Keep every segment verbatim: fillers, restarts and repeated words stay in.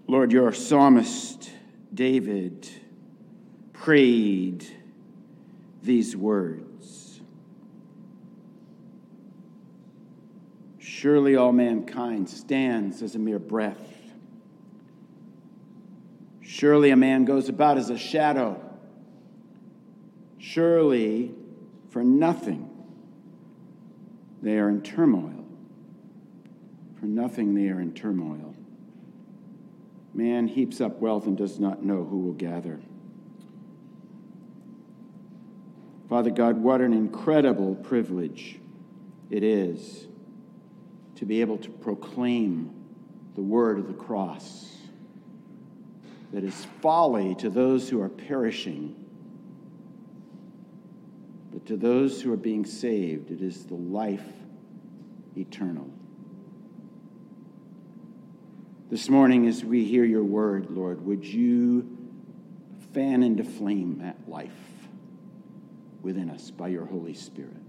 Lord, your psalmist David prayed these words. Surely all mankind stands as a mere breath. Surely a man goes about as a shadow. Surely for nothing they are in turmoil. For nothing they are in turmoil. Man heaps up wealth and does not know who will gather. Father God, what an incredible privilege it is to be able to proclaim the word of the cross that is folly to those who are perishing, but to those who are being saved, it is the life eternal. This morning, as we hear your word, Lord, would you fan into flame that life within us by your Holy Spirit,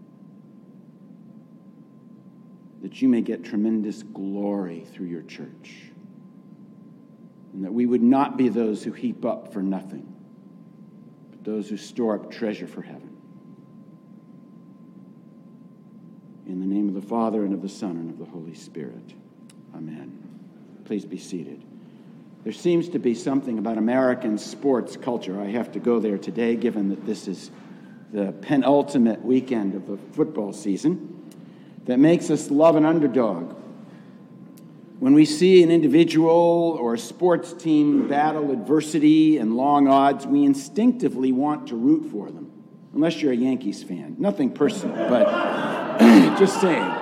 that you may get tremendous glory through your church, and that we would not be those who heap up for nothing, but those who store up treasure for heaven. In the name of the Father, and of the Son, and of the Holy Spirit. Amen. Please be seated. There seems to be something about American sports culture. I have to go there today, given that this is the penultimate weekend of the football season, that makes us love an underdog. When we see an individual or a sports team battle adversity and long odds, we instinctively want to root for them, unless you're a Yankees fan. Nothing personal, but just saying.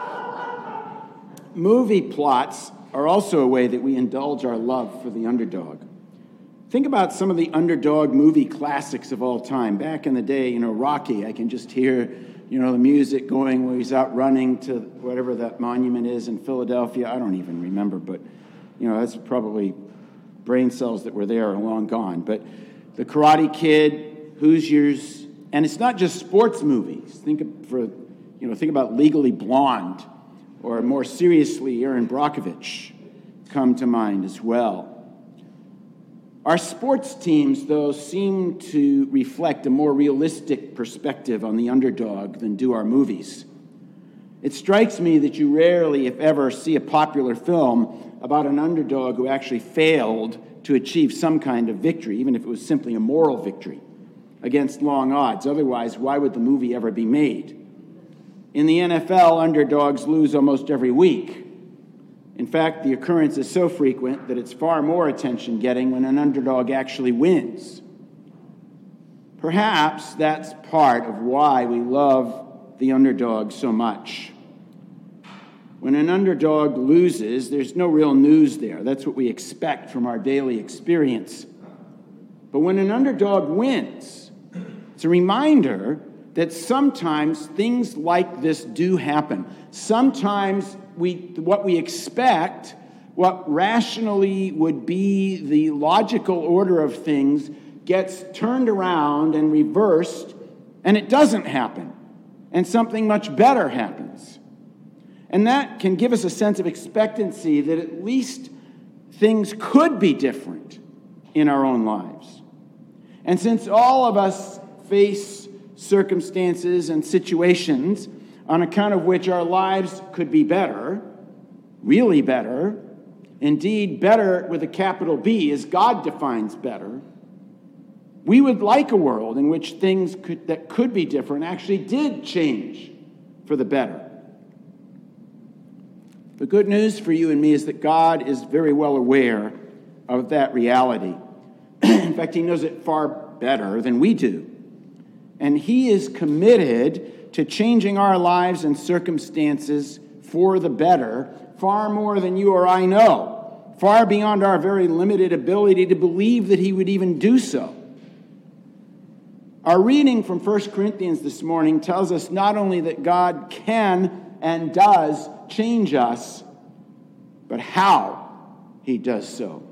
Movie plots are also a way that we indulge our love for the underdog. Think about some of the underdog movie classics of all time. Back in the day, you know, Rocky, I can just hear, you know, the music going where he's out running to whatever that monument is in Philadelphia. I don't even remember, but, you know, that's probably brain cells that were there are long gone. But the Karate Kid, Hoosiers, and it's not just sports movies. Think of, for, you know, think about Legally Blonde, or more seriously, Erin Brockovich come to mind as well. Our sports teams, though, seem to reflect a more realistic perspective on the underdog than do our movies. It strikes me that you rarely, if ever, see a popular film about an underdog who actually failed to achieve some kind of victory, even if it was simply a moral victory against long odds. Otherwise, why would the movie ever be made? In the N F L, underdogs lose almost every week. In fact, the occurrence is so frequent that it's far more attention-getting when an underdog actually wins. Perhaps that's part of why we love the underdog so much. When an underdog loses, there's no real news there. That's what we expect from our daily experience. But when an underdog wins, it's a reminder that sometimes things like this do happen. Sometimes we, what we expect, what rationally would be the logical order of things, gets turned around and reversed, and it doesn't happen. And something much better happens. And that can give us a sense of expectancy that at least things could be different in our own lives. And since all of us face circumstances and situations on account of which our lives could be better, really better, indeed better with a capital B, as God defines better, we would like a world in which things could, that could be different actually did change for the better. The good news for you and me is that God is very well aware of that reality. In fact, he knows it far better than we do. And he is committed to changing our lives and circumstances for the better, far more than you or I know, far beyond our very limited ability to believe that he would even do so. Our reading from First Corinthians this morning tells us not only that God can and does change us, but how he does so.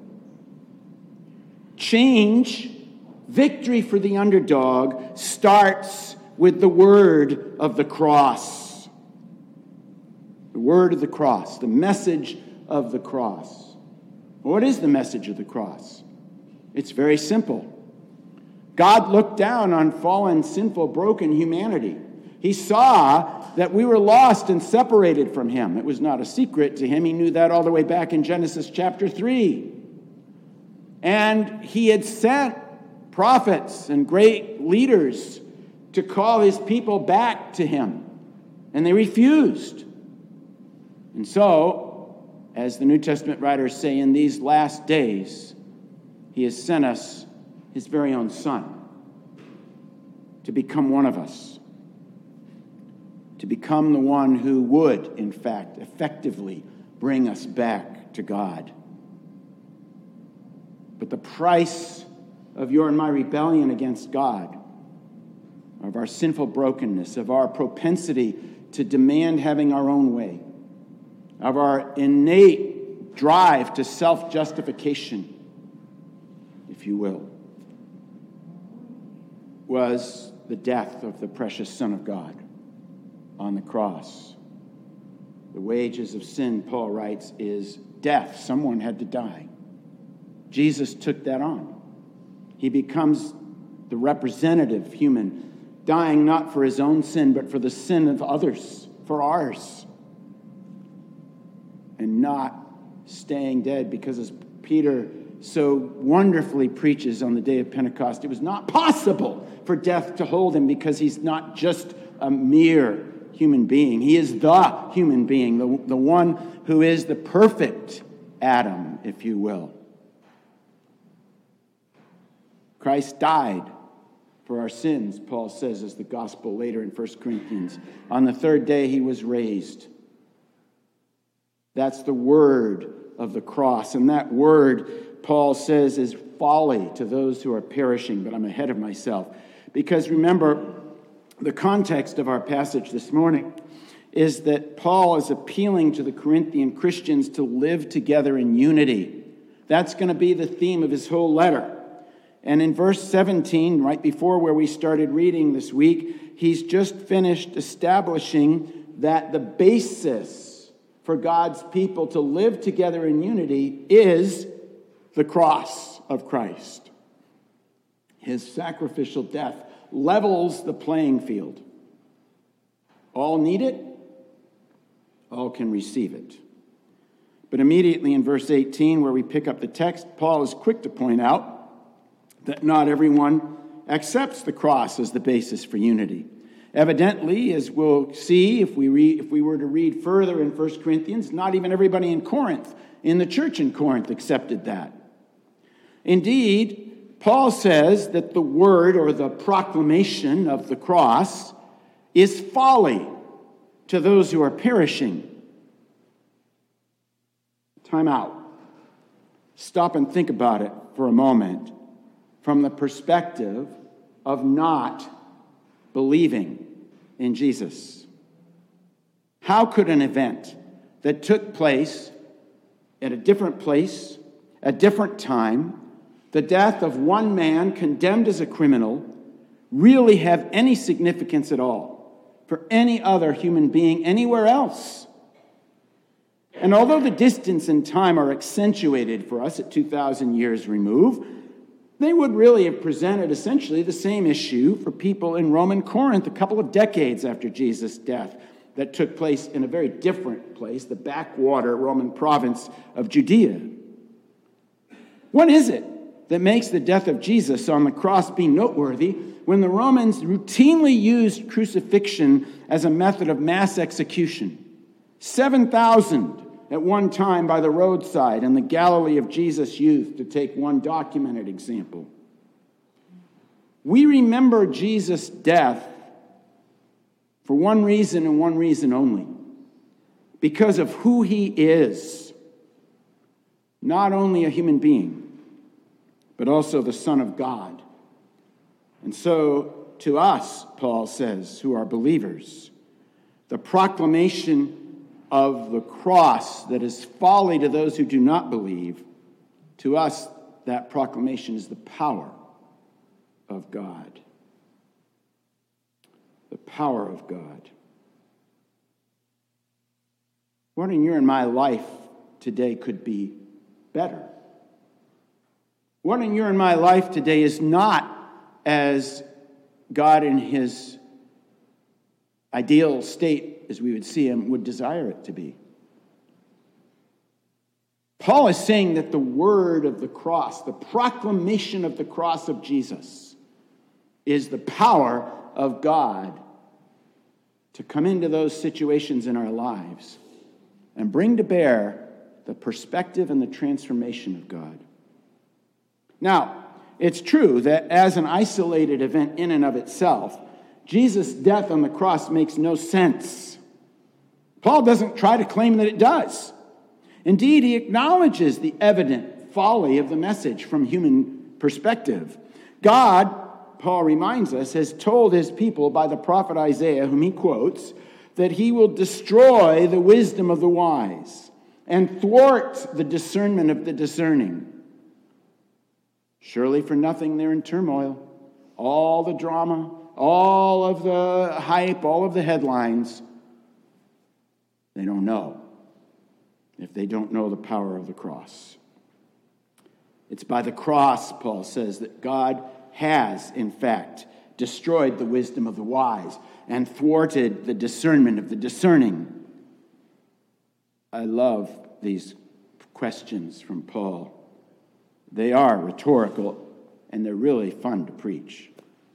Change, victory for the underdog, starts with the word of the cross. The word of the cross, the message of the cross. What is the message of the cross? It's very simple. God looked down on fallen, sinful, broken humanity. He saw that we were lost and separated from him. It was not a secret to him. He knew that all the way back in Genesis chapter three. And he had sent prophets and great leaders to call his people back to him. And they refused. And so, as the New Testament writers say, in these last days, he has sent us his very own Son to become one of us, to become the one who would, in fact, effectively bring us back to God. But the price of your and my rebellion against God, of our sinful brokenness, of our propensity to demand having our own way, of our innate drive to self-justification, if you will, was the death of the precious Son of God on the cross. The wages of sin, Paul writes, is death. Someone had to die. Jesus took that on. He becomes the representative human, dying not for his own sin, but for the sin of others, for ours. And not staying dead, because as Peter so wonderfully preaches on the day of Pentecost, it was not possible for death to hold him, because he's not just a mere human being. He is the human being, the, the one who is the perfect Adam, if you will. Christ died for our sins, Paul says, as the gospel later in First Corinthians. On the third day, he was raised. That's the word of the cross. And that word, Paul says, is folly to those who are perishing. But I'm ahead of myself. Because remember, the context of our passage this morning is that Paul is appealing to the Corinthian Christians to live together in unity. That's going to be the theme of his whole letter. And in verse seventeen, right before where we started reading this week, he's just finished establishing that the basis for God's people to live together in unity is the cross of Christ. His sacrificial death levels the playing field. All need it, all can receive it. But immediately in verse eighteen, where we pick up the text, Paul is quick to point out that not everyone accepts the cross as the basis for unity. Evidently, as we'll see if we read, if we were to read further in First Corinthians, not even everybody in Corinth, in the church in Corinth, accepted that. Indeed, Paul says that the word or the proclamation of the cross is folly to those who are perishing. Time out. Stop and think about it for a moment from the perspective of not believing in Jesus. How could an event that took place at a different place, a different time, the death of one man condemned as a criminal, really have any significance at all for any other human being anywhere else? And although the distance and time are accentuated for us at two thousand years remove, they would really have presented essentially the same issue for people in Roman Corinth a couple of decades after Jesus' death that took place in a very different place, the backwater Roman province of Judea. What is it that makes the death of Jesus on the cross be noteworthy when the Romans routinely used crucifixion as a method of mass execution? seven thousand at one time by the roadside in the Galilee of Jesus' youth, to take one documented example. We remember Jesus' death for one reason and one reason only: because of who he is. Not only a human being, but also the Son of God. And so, to us, Paul says, who are believers, the proclamation of the cross that is folly to those who do not believe, to us, that proclamation is the power of God. The power of God. What in your and my life today could be better. What in your and my life today is not as God in his ideal state, as we would see him, would desire it to be. Paul is saying that the word of the cross, the proclamation of the cross of Jesus, is the power of God to come into those situations in our lives and bring to bear the perspective and the transformation of God. Now, it's true that as an isolated event in and of itself, Jesus' death on the cross makes no sense. Paul doesn't try to claim that it does. Indeed, he acknowledges the evident folly of the message from human perspective. God, Paul reminds us, has told his people by the prophet Isaiah, whom he quotes, that he will destroy the wisdom of the wise and thwart the discernment of the discerning. Surely for nothing they're in turmoil. All the drama, all of the hype, all of the headlines, they don't know if they don't know the power of the cross. It's by the cross, Paul says, that God has, in fact, destroyed the wisdom of the wise and thwarted the discernment of the discerning. I love these questions from Paul. They are rhetorical, and they're really fun to preach.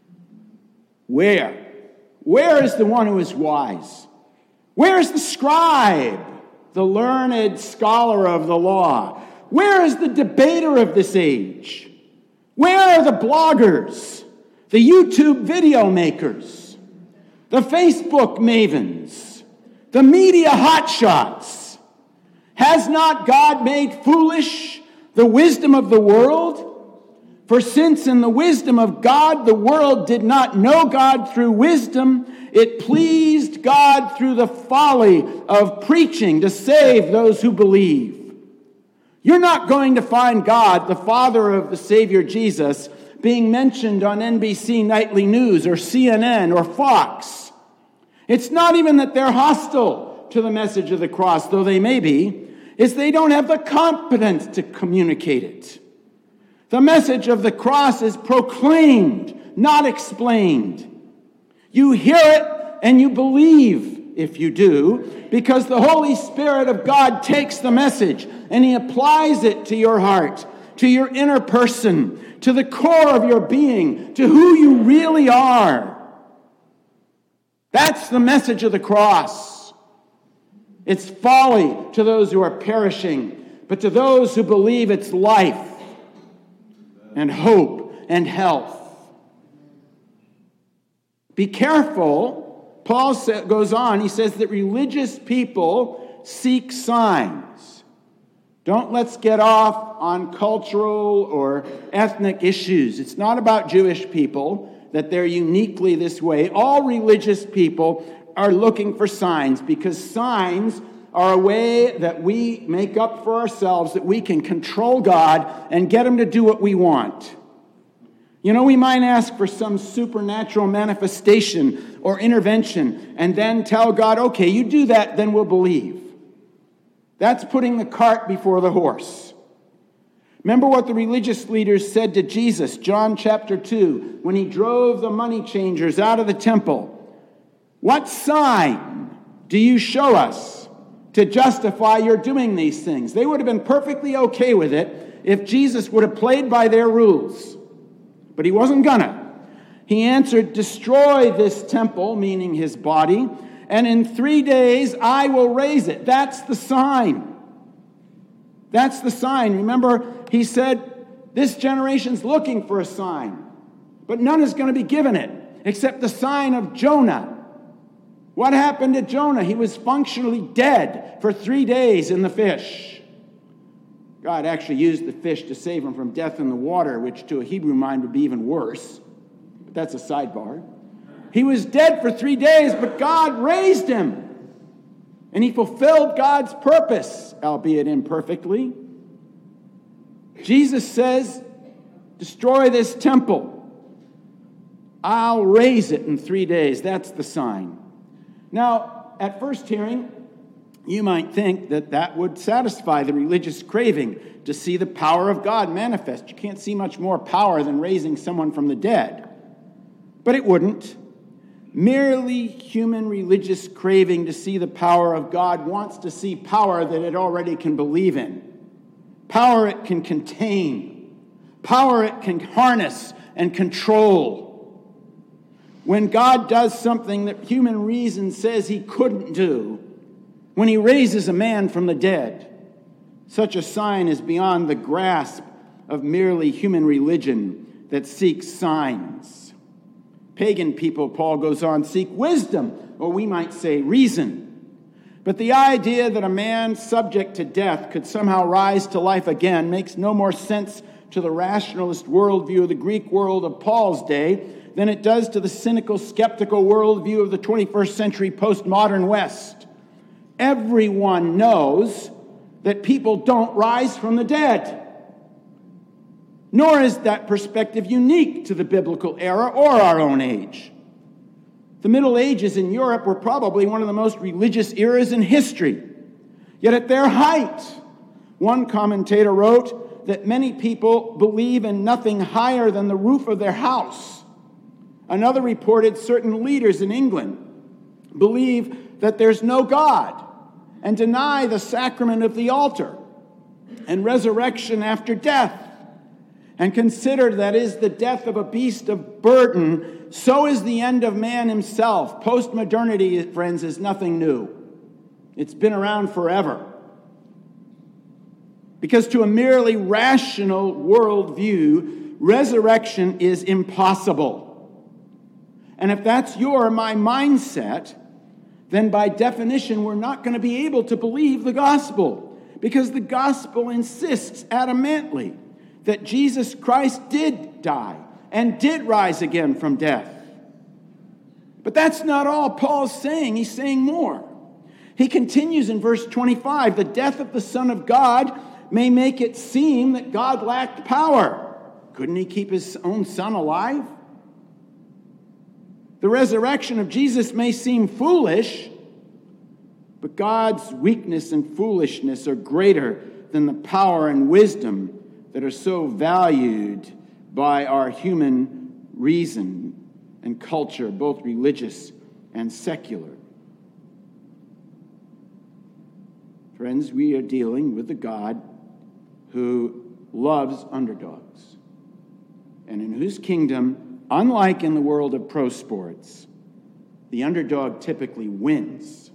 Where? Where is the one who is wise? Where is the scribe, the learned scholar of the law? Where is the debater of this age? Where are the bloggers, the YouTube video makers, the Facebook mavens, the media hotshots? Has not God made foolish the wisdom of the world? For since in the wisdom of God the world did not know God through wisdom, it pleased God through the folly of preaching to save those who believe. You're not going to find God, the Father of the Savior Jesus, being mentioned on N B C Nightly News or C N N or Fox. It's not even that they're hostile to the message of the cross, though they may be. It's they don't have the competence to communicate it. The message of the cross is proclaimed, not explained. You hear it and you believe, if you do, because the Holy Spirit of God takes the message and he applies it to your heart, to your inner person, to the core of your being, to who you really are. That's the message of the cross. It's folly to those who are perishing, but to those who believe it's life and hope and health. Be careful. Paul goes on, he says that religious people seek signs. Don't let's get off on cultural or ethnic issues. It's not about Jewish people, that they're uniquely this way. All religious people are looking for signs, because signs are a way that we make up for ourselves, that we can control God and get him to do what we want. You know, we might ask for some supernatural manifestation or intervention and then tell God, okay, you do that, then we'll believe. That's putting the cart before the horse. Remember what the religious leaders said to Jesus, John chapter two, when he drove the money changers out of the temple. What sign do you show us to justify your doing these things? They would have been perfectly okay with it if Jesus would have played by their rules. But he wasn't gonna. He answered, destroy this temple, meaning his body, and in three days I will raise it. That's the sign. That's the sign. Remember, he said, this generation's looking for a sign, but none is going to be given it except the sign of Jonah. What happened to Jonah? He was functionally dead for three days in the fish. God actually used the fish to save him from death in the water, which to a Hebrew mind would be even worse. But that's a sidebar. He was dead for three days, but God raised him. And he fulfilled God's purpose, albeit imperfectly. Jesus says, destroy this temple. I'll raise it in three days. That's the sign. Now, at first hearing, You might think that that would satisfy the religious craving to see the power of God manifest. You can't see much more power than raising someone from the dead. But it wouldn't. Merely human religious craving to see the power of God wants to see power that it already can believe in. Power it can contain. Power it can harness and control. When God does something that human reason says he couldn't do, when he raises a man from the dead, such a sign is beyond the grasp of merely human religion that seeks signs. Pagan people, Paul goes on, seek wisdom, or we might say reason. But the idea that a man subject to death could somehow rise to life again makes no more sense to the rationalist worldview of the Greek world of Paul's day than it does to the cynical, skeptical worldview of the twenty-first century postmodern West. Everyone knows that people don't rise from the dead. Nor is that perspective unique to the biblical era or our own age. The Middle Ages in Europe were probably one of the most religious eras in history. Yet at their height, one commentator wrote that many people believe in nothing higher than the roof of their house. Another reported certain leaders in England believe that there's no God and deny the sacrament of the altar and resurrection after death, and consider that is the death of a beast of burden, so is the end of man himself. Postmodernity, friends, is nothing new. It's been around forever. Because to a merely rational worldview, resurrection is impossible. And if that's your, my mindset, then by definition, we're not going to be able to believe the gospel, because the gospel insists adamantly that Jesus Christ did die and did rise again from death. But that's not all Paul's saying. He's saying more. He continues in verse twenty-five, the death of the Son of God may make it seem that God lacked power. Couldn't he keep his own son alive? The resurrection of Jesus may seem foolish, but God's weakness and foolishness are greater than the power and wisdom that are so valued by our human reason and culture, both religious and secular. Friends, we are dealing with a God who loves underdogs, and in whose kingdom, unlike in the world of pro sports, the underdog typically wins.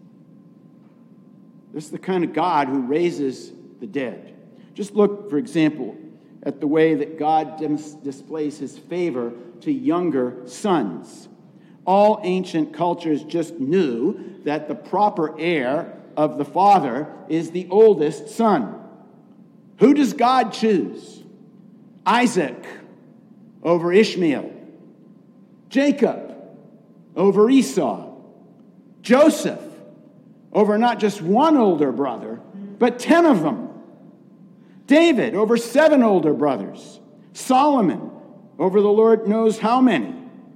This is the kind of God who raises the dead. Just look, for example, at the way that God dis- displays his favor to younger sons. All ancient cultures just knew that the proper heir of the father is the oldest son. Who does God choose? Isaac over Ishmael, Jacob over Esau, Joseph over not just one older brother, but ten of them, David over seven older brothers, Solomon over the Lord knows how many.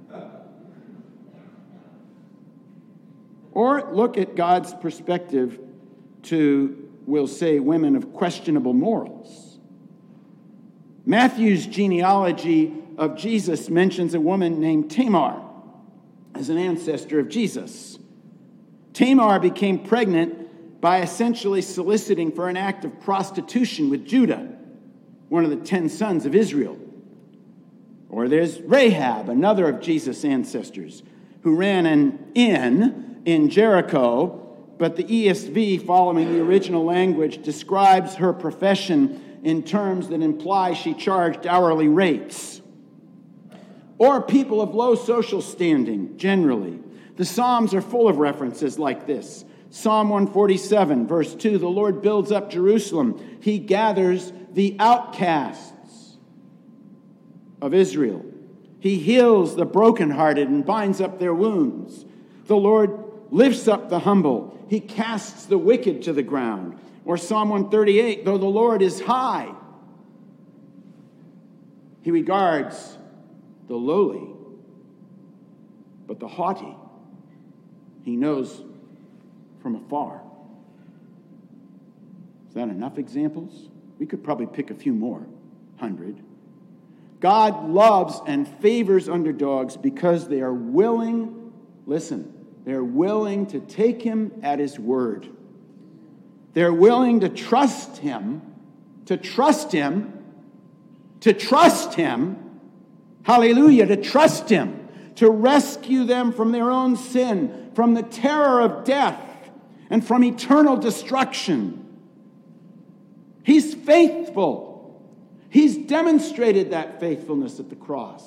Or look at God's perspective to, we'll say, women of questionable morals. Matthew's genealogy of Jesus mentions a woman named Tamar as an ancestor of Jesus. Tamar became pregnant by essentially soliciting for an act of prostitution with Judah, one of the ten sons of Israel. Or there's Rahab, another of Jesus' ancestors, who ran an inn in Jericho, but the E S V, following the original language, describes her profession in terms that imply she charged hourly rates. Or people of low social standing, generally. The Psalms are full of references like this. Psalm one forty-seven, verse two, the Lord builds up Jerusalem. He gathers the outcasts of Israel. He heals the brokenhearted and binds up their wounds. The Lord lifts up the humble. He casts the wicked to the ground. Or Psalm one thirty-eight, though the Lord is high, he regards the lowly, but the haughty he knows from afar. Is that enough examples? We could probably pick a few more, hundred. God loves and favors underdogs because they are willing, listen, they're willing to take him at his word. They're willing to trust him, to trust him, to trust him, hallelujah, to trust him, to rescue them from their own sin, from the terror of death, and from eternal destruction. He's faithful. He's demonstrated that faithfulness at the cross.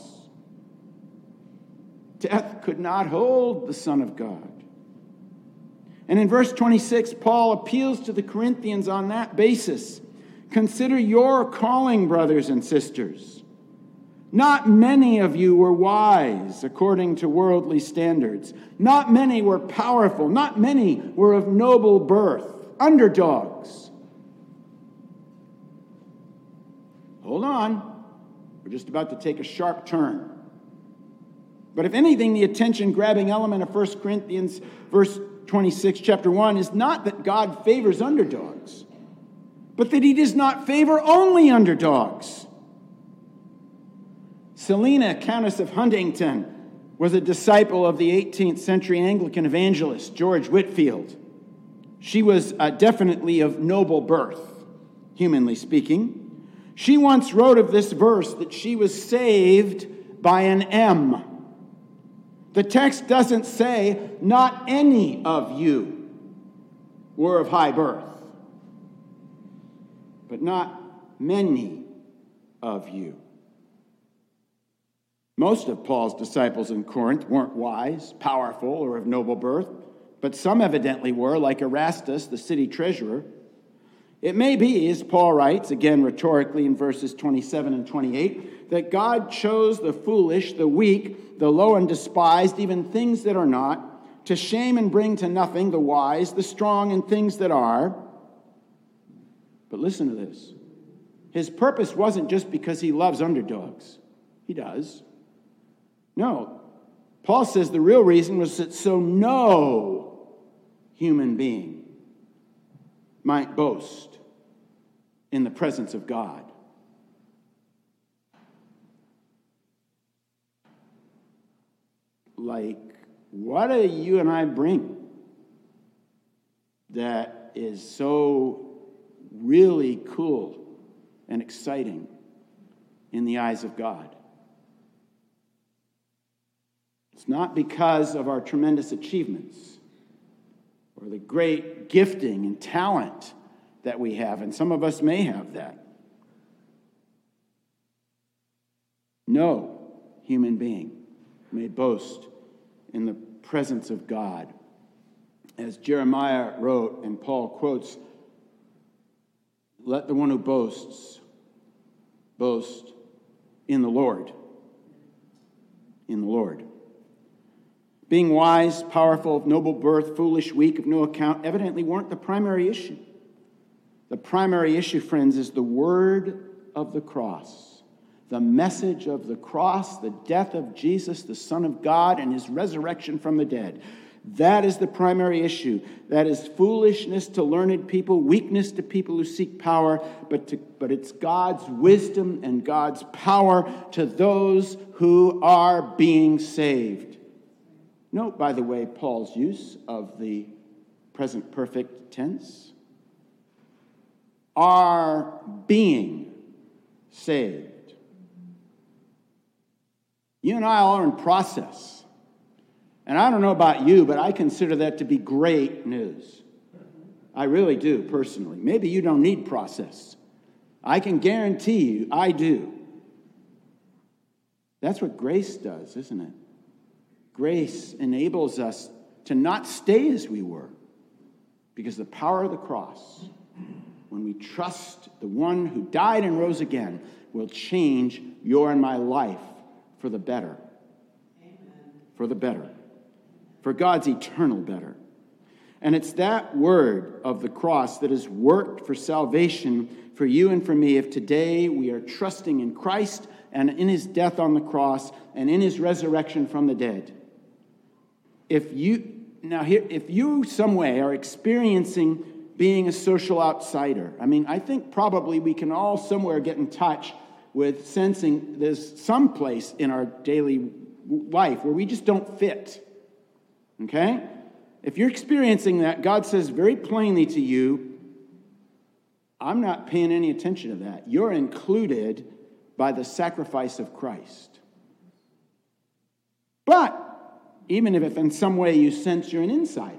Death could not hold the Son of God. And in verse twenty-six, Paul appeals to the Corinthians on that basis. Consider your calling, brothers and sisters. Not many of you were wise according to worldly standards. Not many were powerful. Not many were of noble birth. Underdogs. Hold on. We're just about to take a sharp turn. But if anything, the attention-grabbing element of First Corinthians, verse twenty-six, chapter one, is not that God favors underdogs, but that he does not favor only underdogs. Selina, Countess of Huntington, was a disciple of the eighteenth century Anglican evangelist, George Whitefield. She was uh, definitely of noble birth, humanly speaking. She once wrote of this verse that she was saved by an M. The text doesn't say, not any of you were of high birth, but not many of you. Most of Paul's disciples in Corinth weren't wise, powerful, or of noble birth, but some evidently were, like Erastus, the city treasurer. It may be, as Paul writes, again rhetorically in verses twenty-seven and twenty-eight, that God chose the foolish, the weak, the low and despised, even things that are not, to shame and bring to nothing the wise, the strong, and things that are. But listen to this. His purpose wasn't just because he loves underdogs. He does. No. Paul says the real reason was that so no human being might boast in the presence of God. Like, what do you and I bring that is so really cool and exciting in the eyes of God? It's not because of our tremendous achievements or the great gifting and talent that we have, and some of us may have that. No human being may boast in the presence of God. As Jeremiah wrote, and Paul quotes, let the one who boasts boast in the Lord. In the Lord. Being wise, powerful, of noble birth, foolish, weak, of no account, evidently weren't the primary issue. The primary issue, friends, is the word of the cross. The message of the cross, the death of Jesus, the Son of God, and his resurrection from the dead. That is the primary issue. That is foolishness to learned people, weakness to people who seek power, but, to, but it's God's wisdom and God's power to those who are being saved. Note, by the way, Paul's use of the present perfect tense. Are being saved. You and I are in process. And I don't know about you, but I consider that to be great news. I really do, personally. Maybe you don't need process. I can guarantee you, I do. That's what grace does, isn't it? Grace enables us to not stay as we were, because the power of the cross, when we trust the one who died and rose again, will change your and my life for the better. Amen. For the better. For God's eternal better. And it's that word of the cross that has worked for salvation for you and for me if today we are trusting in Christ and in his death on the cross and in his resurrection from the dead. If you now here, if you some way are experiencing being a social outsider. I mean, I think probably we can all somewhere get in touch with sensing there's some place in our daily life where we just don't fit. Okay? If you're experiencing that, God says very plainly to you, I'm not paying any attention to that. You're included by the sacrifice of Christ. But even if in some way you sense you're an insider,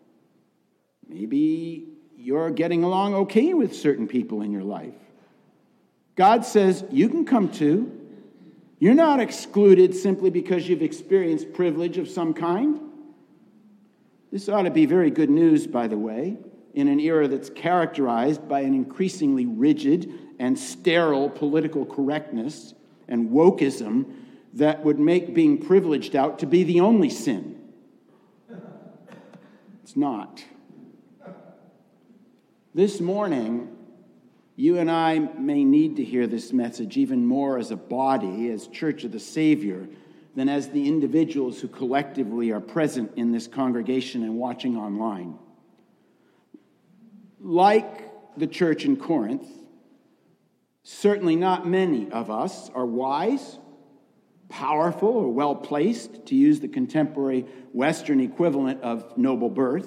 maybe you're getting along okay with certain people in your life, God says you can come too. You're not excluded simply because you've experienced privilege of some kind. This ought to be very good news, by the way, in an era that's characterized by an increasingly rigid and sterile political correctness and wokeism that would make being privileged out to be the only sin. It's not. This morning, you and I may need to hear this message even more as a body, as Church of the Savior, than as the individuals who collectively are present in this congregation and watching online. Like the church in Corinth, certainly not many of us are wise, powerful, or well-placed, to use the contemporary Western equivalent of noble birth.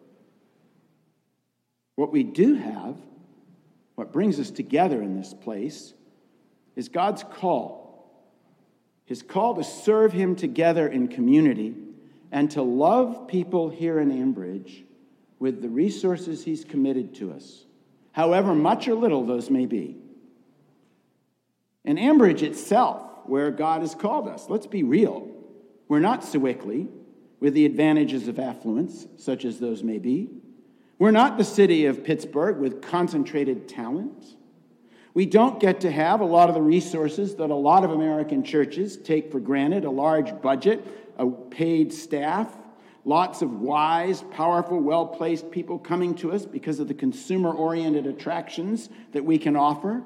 What we do have, what brings us together in this place, is God's call. His call to serve him together in community and to love people here in Ambridge with the resources he's committed to us, however much or little those may be. And Ambridge itself, where God has called us, let's be real, we're not Sewickley with the advantages of affluence, such as those may be. We're not the city of Pittsburgh with concentrated talent. We don't get to have a lot of the resources that a lot of American churches take for granted, a large budget, a paid staff, lots of wise, powerful, well-placed people coming to us because of the consumer-oriented attractions that we can offer.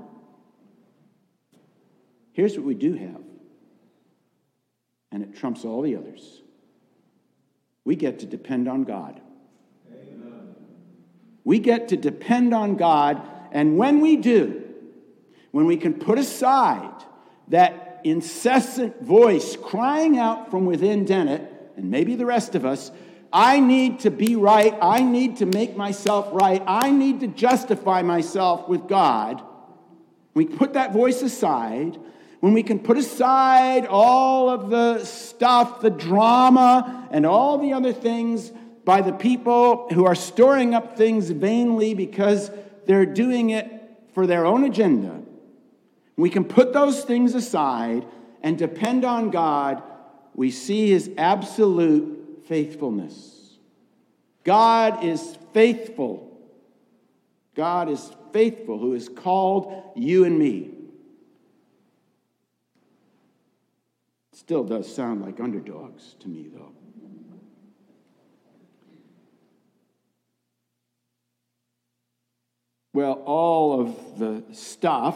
Here's what we do have, and it trumps all the others. We get to depend on God. Amen. We get to depend on God, and when we do, when we can put aside that incessant voice crying out from within Dennett, and maybe the rest of us, I need to be right, I need to make myself right, I need to justify myself with God, we put that voice aside, when we can put aside all of the stuff, the drama, and all the other things by the people who are storing up things vainly because they're doing it for their own agenda, we can put those things aside and depend on God. We see his absolute faithfulness. God is faithful. God is faithful who has called you and me. It still does sound like underdogs to me, though. Well, all of the stuff,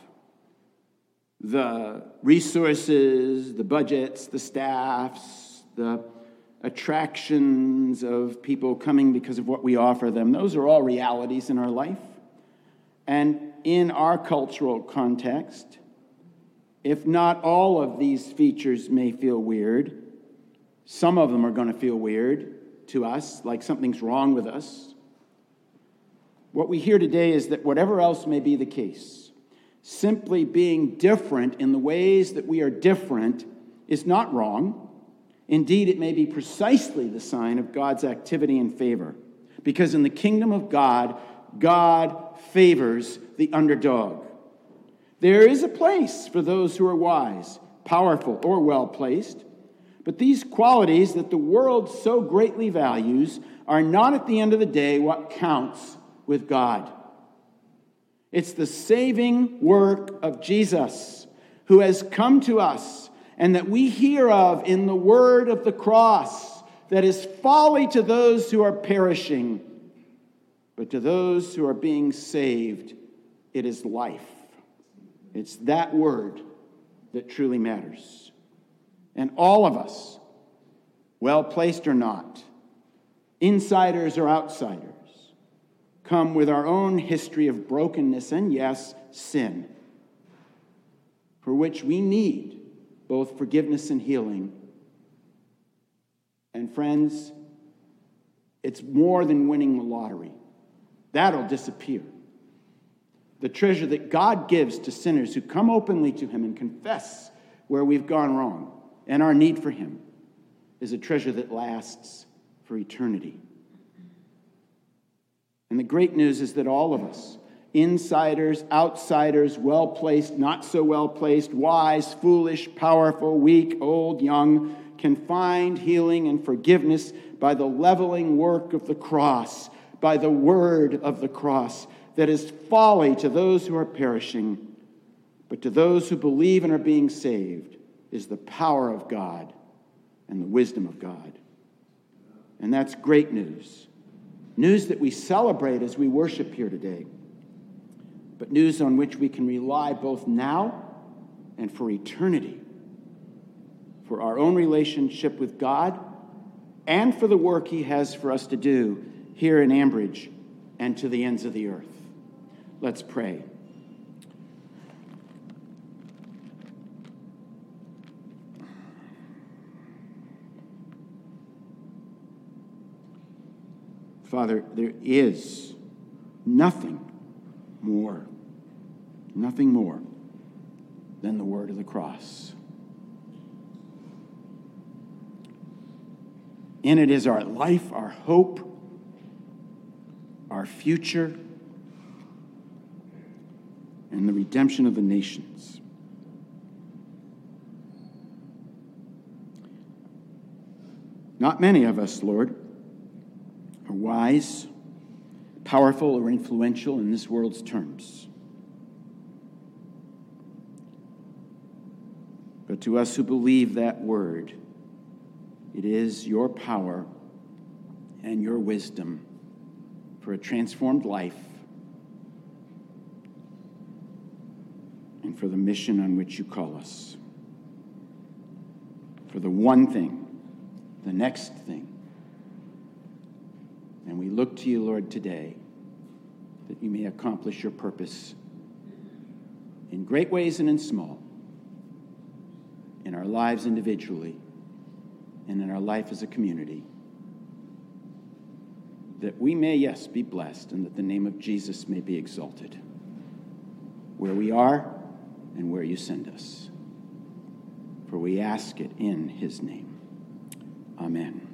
the resources, the budgets, the staffs, the attractions of people coming because of what we offer them, those are all realities in our life. And in our cultural context, if not all of these features may feel weird, some of them are going to feel weird to us, like something's wrong with us. What we hear today is that whatever else may be the case, simply being different in the ways that we are different is not wrong. Indeed, it may be precisely the sign of God's activity and favor. Because in the kingdom of God, God favors the underdog. There is a place for those who are wise, powerful, or well-placed. But these qualities that the world so greatly values are not at the end of the day what counts with God. It's the saving work of Jesus who has come to us and that we hear of in the word of the cross that is folly to those who are perishing, but to those who are being saved, it is life. It's that word that truly matters. And all of us, well-placed or not, insiders or outsiders, come with our own history of brokenness and, yes, sin, for which we need both forgiveness and healing. And friends, it's more than winning the lottery. That'll disappear. The treasure that God gives to sinners who come openly to him and confess where we've gone wrong and our need for him is a treasure that lasts for eternity. And the great news is that all of us, insiders, outsiders, well-placed, not so well-placed, wise, foolish, powerful, weak, old, young, can find healing and forgiveness by the leveling work of the cross, by the word of the cross that is folly to those who are perishing, but to those who believe and are being saved is the power of God and the wisdom of God. And that's great news. News that we celebrate as we worship here today, but news on which we can rely both now and for eternity, for our own relationship with God and for the work he has for us to do here in Ambridge and to the ends of the earth. Let's pray. Father, there is nothing more, nothing more than the word of the cross. In it is our life, our hope, our future, and the redemption of the nations. Not many of us, Lord, are wise, powerful, or influential in this world's terms. But to us who believe that word, it is your power and your wisdom for a transformed life and for the mission on which you call us. For the one thing, the next thing. And we look to you, Lord, today that you may accomplish your purpose in great ways and in small, in our lives individually and in our life as a community, that we may, yes, be blessed and that the name of Jesus may be exalted where we are and where you send us. For we ask it in his name. Amen.